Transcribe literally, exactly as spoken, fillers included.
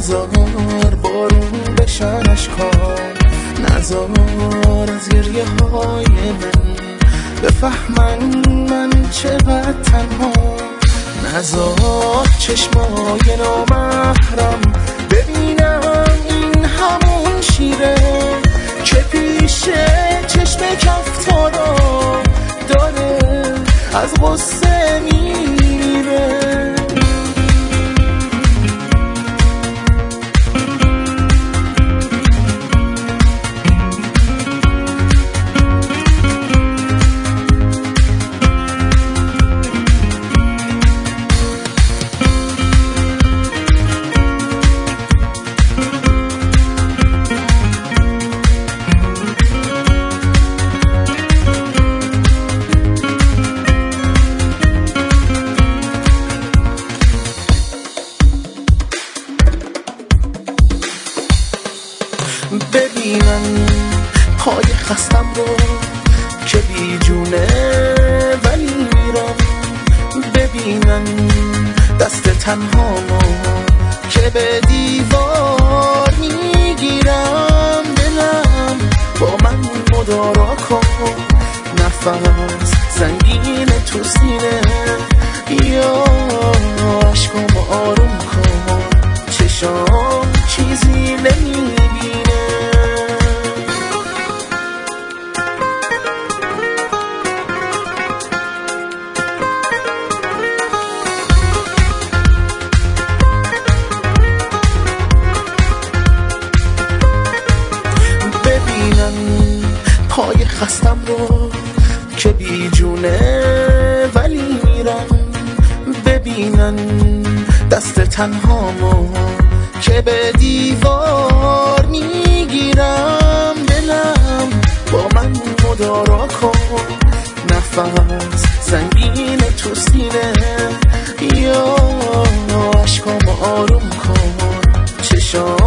نزار بارون بشن اشکام، نزار از گریه های من بفهمن من چقدر تنها، نزار چشمای نامحرم ببینم این همون شیره که پیش چشم کفتارا داره از غصه میره. ببینن پای خستم رو که بی جونه ولی میرم، ببینن دست تنهامو که به دیوار میگیرم، دلم با من مدارا کن، نفس سنگین تو سینه یا عشقامو آروم کن، چشام چیزی نمیبینه. پای خستم رو که بی جونه ولی میرم، ببینن دست تنهامو که به دیوار میگیرم، دلم با من مدارا کن، نفس سنگین تو سینه یا عشقامو آروم کن، چشام